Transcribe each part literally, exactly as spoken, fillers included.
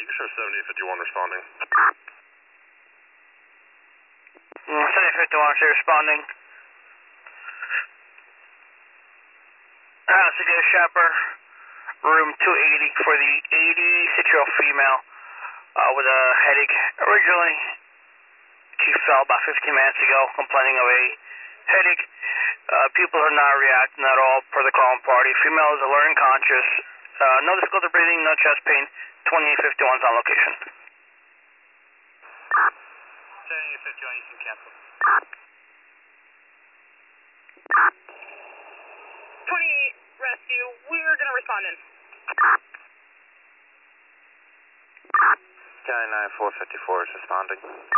you can show seventy fifty-one responding. Mm, seventy fifty-one, so responding. House to go Shepper, room two eighty for the eighty-six-year-old female uh, with a headache. Originally, she fell about fifteen minutes ago, complaining of a headache. Uh, people are not reacting at all per the calling party. Female is alert and conscious. Uh, no difficulty breathing, no chest pain. twenty-eight fifty-one is on location. seventy fifty-one, you can cancel. twenty-eight rescue, we're going to respond in. County nine four fifty-four is responding.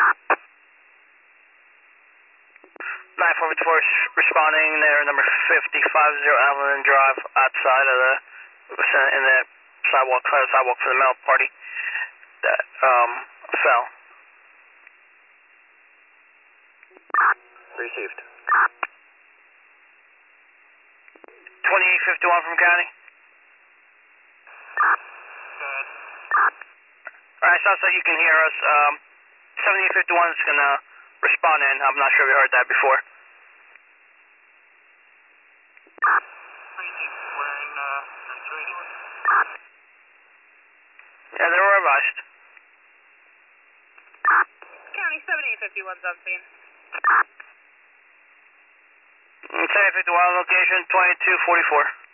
nine four fifty-four is responding there, number fifty-five zero Evelyn Drive, outside of the, in the sidewalk, side of the sidewalk for the male party that um, fell. Received. twenty-eight fifty-one from county. Good. Alright, sounds like you can hear us. Um, seventy-eight fifty-one is going to respond in. I'm not sure we heard that before. Crazy. We're in, uh, two eighty. Yeah, they were revised. County seventy-eight fifty-one's on scene. seventy-eight fifty-one location, twenty-two forty-four.